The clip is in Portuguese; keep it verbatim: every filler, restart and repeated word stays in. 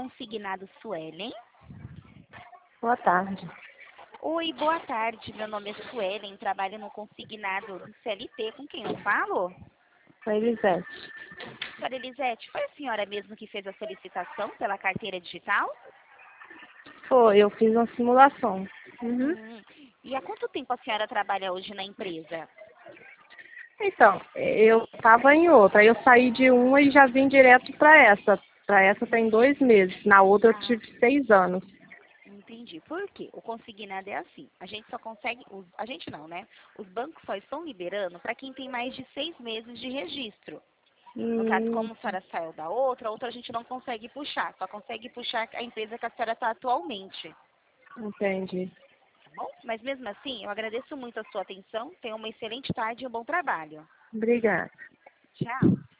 Consignado Suelen. Boa tarde. Oi, boa tarde. Meu nome é Suelen, trabalho no Consignado do C L T. Com quem eu falo? Oi, Elisete. Senhora Elisete, foi a senhora mesmo que fez a solicitação pela carteira digital? Foi, eu fiz uma simulação. Uhum. Hum, e há quanto tempo a senhora trabalha hoje na empresa? Então, eu estava em outra, aí eu saí de uma e já vim direto para essa. Para essa tem dois meses, na outra eu Ah, tive seis anos. entendi. Por quê? O consignado é assim. A gente só consegue. Os, a gente não, né? Os bancos só estão liberando para quem tem mais de seis meses de registro. No caso, Hum, como a senhora saiu da outra, a outra a gente não consegue puxar. Só consegue puxar a empresa que a senhora está atualmente. entendi. Tá bom? Mas mesmo assim, eu agradeço muito a sua atenção. Tenha uma excelente tarde e um bom trabalho. Obrigada. Tchau.